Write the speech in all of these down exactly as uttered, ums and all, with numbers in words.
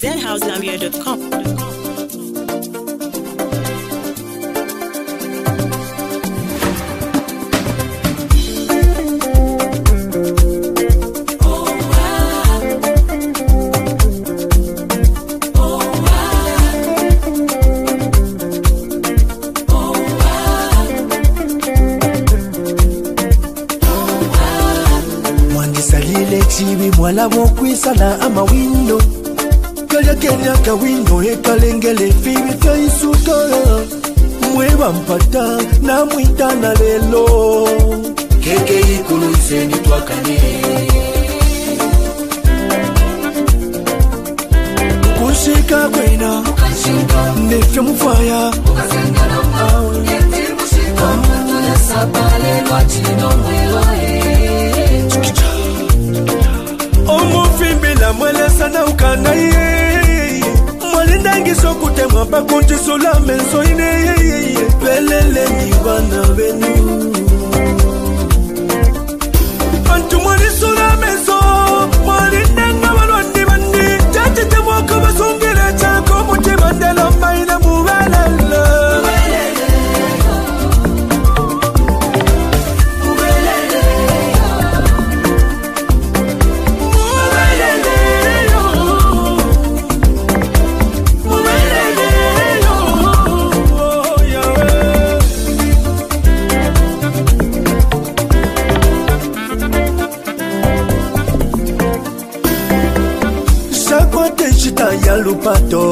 zen house zambia dot com. Chibi mwala mokwisala ama windo Kaya kenya ka windo ekalengele fibi feisuka Mweba mpata na mwita na lelo Keke ikulu iseni twakane Kushika kwena Nefya mufaya Ukasengana mbawe Yeti mushika Katule sabale Lwachino mweloe Omo fimbi la mwele sana ukana ye Mwale ngi sokute mwapa kunti sola menso ine Pelele niwana venu Antu mwale sola menso Mwale nanga walwandi mandi Tatite mwaka wasungile chako Muti mandela maina muwelele ya lupato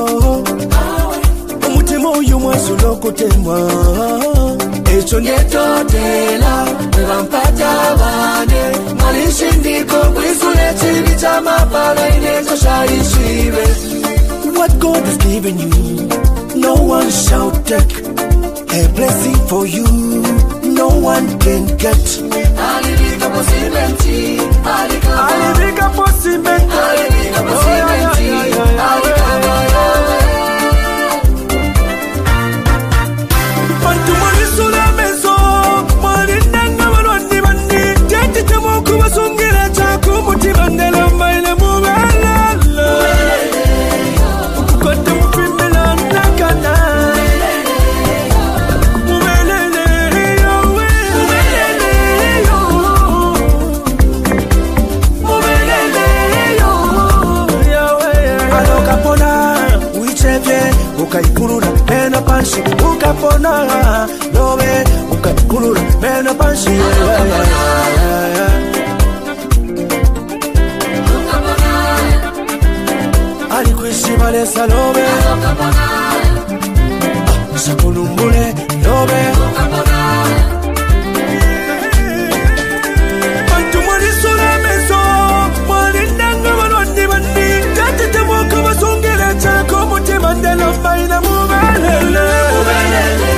Umutima uyu mwasulo kutemwa Echo neto tela Wewampata wane Malishindiko kwisule chibi chama pala inezo shaishibe What God has given you No one shall take A blessing for you No one can get Alivika po simenti Alivika po simenti Alivika po simenti Alivika po Pantu malisula meso Malinanga walwani mandi Jeti temo kuwa sungile chaku Muti mandela maile muwelele Kote mufimila nakana Ukaikurura mena panshi ukapona Lobe ukaikurura mena panshi Alikuishi balesa lobe Sakulumbule lobe Antu mwanisula meso Mwanindanga walwani mandi Tatite mwaka wasungile chako Muti mandela maina muwelele Muwelele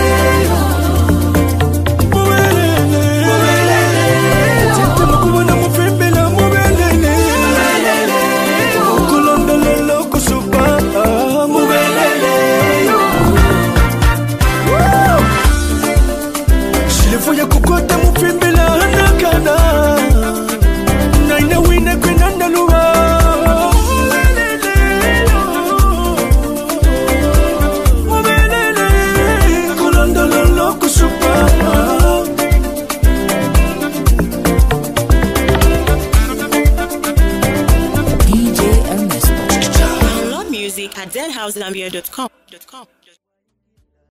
Muwelele Muwelele Tete mkubuna mufimbila muwelele Muwelele Kulondololo kusupa Muwelele Shilifu ya kukote mufimbila hanakana Naina wine kwenandaluwa Music at zen house zambia dot com.